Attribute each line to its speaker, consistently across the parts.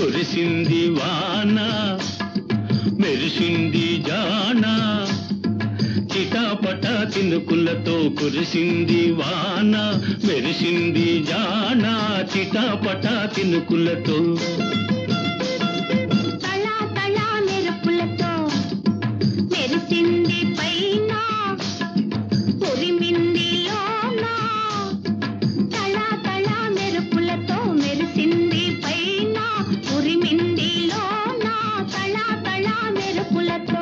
Speaker 1: కురిసింది వాన మెరిసింది జాన చిటాపట చినుకులతో కురిసింది వాన మెరిసింది జాన చిటాపట చినుకులతో
Speaker 2: తళా తళా మెరుపులతో మెరిసింది పైన ఉరిమింది లోన తళా తళా మెరుపులతో మెరిసింది పైన ఉరిమింది లోన తళా తళా మెరుపులతో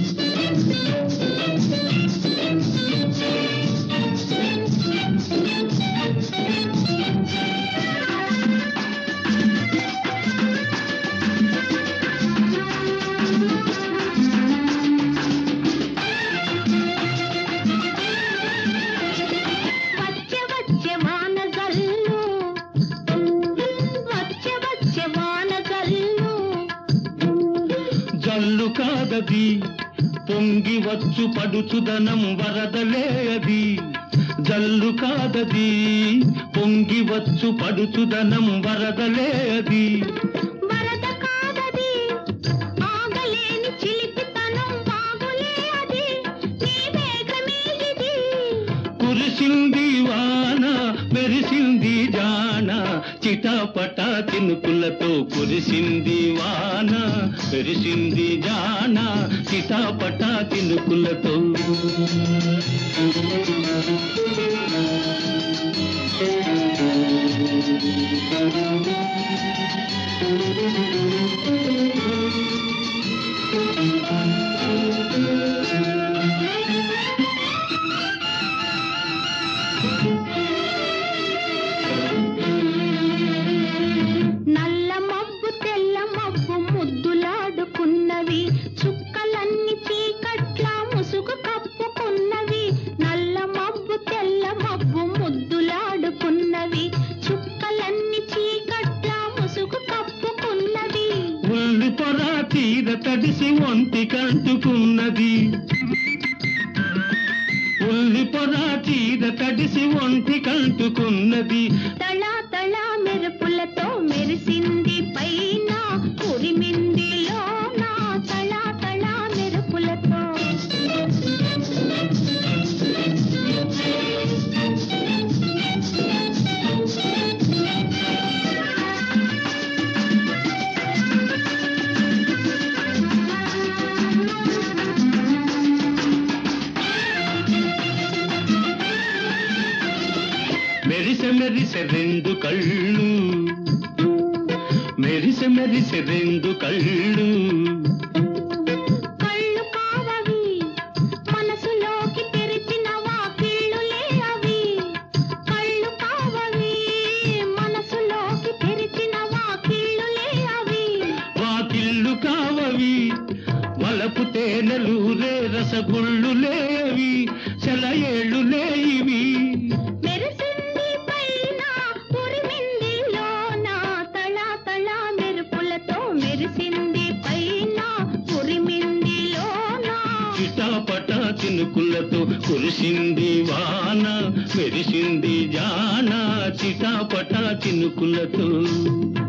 Speaker 1: జల్లు కాదది పొంగి వచ్చు పడుచుదనం వరదలే అది జల్లు కాదది పొంగి వచ్చు పడుచుదనం వరదలే అది
Speaker 2: వరద కాదది ఆగలేని చిలిపితనం వాగులే అది నీ వేగమే ఇది
Speaker 1: కురిసింది వాన మెరిసింది జాన చిటాపట చినుకులతో కురిసింది వాన మెరిసింది జాన చిటాపట చినుకులతో
Speaker 2: నల్ల మబ్బు తెల్ల మబ్బు ముద్దులాడుకున్నవి చుక్కలన్నీ చీకట్ల ముసుగు కప్పుకున్నవి నల్ల మబ్బు తెల్ల మబ్బు ముద్దులాడుకున్నవి చుక్కలన్నీ చీకట్ల ముసుగు కప్పుకున్నవి
Speaker 1: ఉల్లి పొర తీర తడిసి ఒంటి కంటుకున్నది ఉల్లి పొర తీర తడిసి ఒంటి కంటుకున్నది
Speaker 2: తళా తళా మెరుపులతో మెరిసింది పైన ఉరిమింది లోన తళా తళా మెరుపులతో
Speaker 1: మెరిసె మెరిసె రెండు కళ్ళు మెరిసె మెరిసె రెండు కళ్ళు
Speaker 2: కళ్ళు కావవి మనసులోకి తెరిచిన వాకిళ్ళులే అవి కళ్ళు కావవి మనసులోకి తెరిచిన వాకిళ్ళులే అవి
Speaker 1: వాకిళ్ళు కావవి వలపు తేనెలూరే రసగుళ్ళులే అవి సెలయేళ్ళులే ఇవి
Speaker 2: మెరిసింది పైన ఉరిమింది లోన తళా తళా మెరుపులతో మెరిసింది పైన ఉరిమింది లోన
Speaker 1: చిటాపట చినుకులతో కురిసింది వాన మెరిసింది జాన చిటాపట చినుకులతో